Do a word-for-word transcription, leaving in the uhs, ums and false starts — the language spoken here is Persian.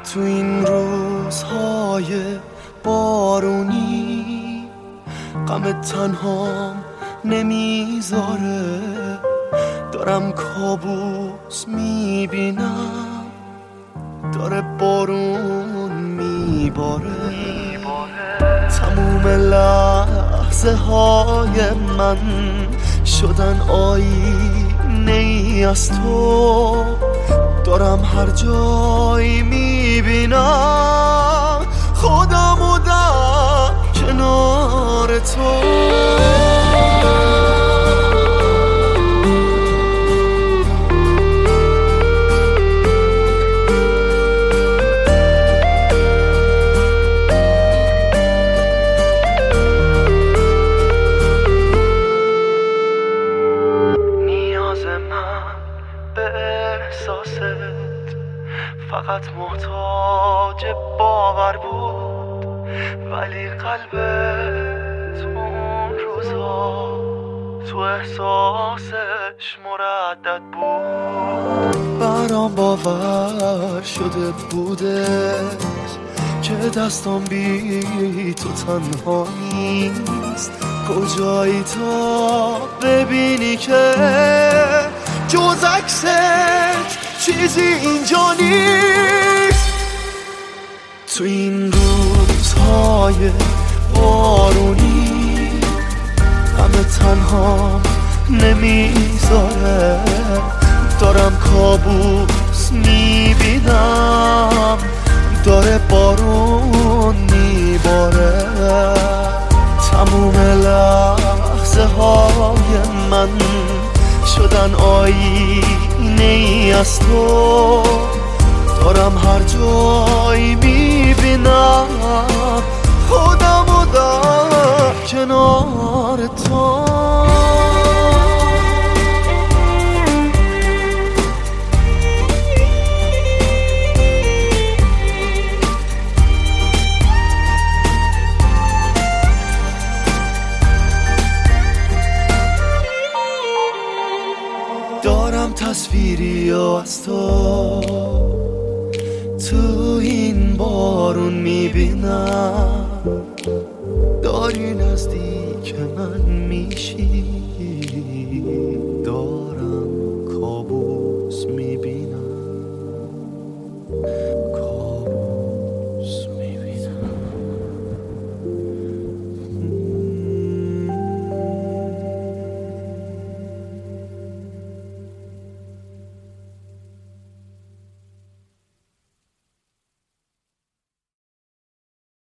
تو این روزهای بارونی غم تنهام نمیذاره، دارم کابوس میبینم داره بارون میباره. تموم لحظه های من شدن آینه ای از تو، دارم هر جایی میبینم خودمو در کنار تو. فقط محتاج باور بود، ولی قلبت اون روزا تو احساسش مردد بود. برام باور شده بودش که دستم بی تو تنها نیست. کجایی تا ببینی که جز عکست چیزی اینجا نیست. تو این روزهای بارونی همه تنها نمیذاره، دارم کابوس میبینم داره بارون میباره. تموم لحظه های من شدن آینه ای از تو، دارم هر جایی میبینم خودمو در کنار تو. دارم تصویری از تو تو این بارون میبینم، داری نزدیک من میشی.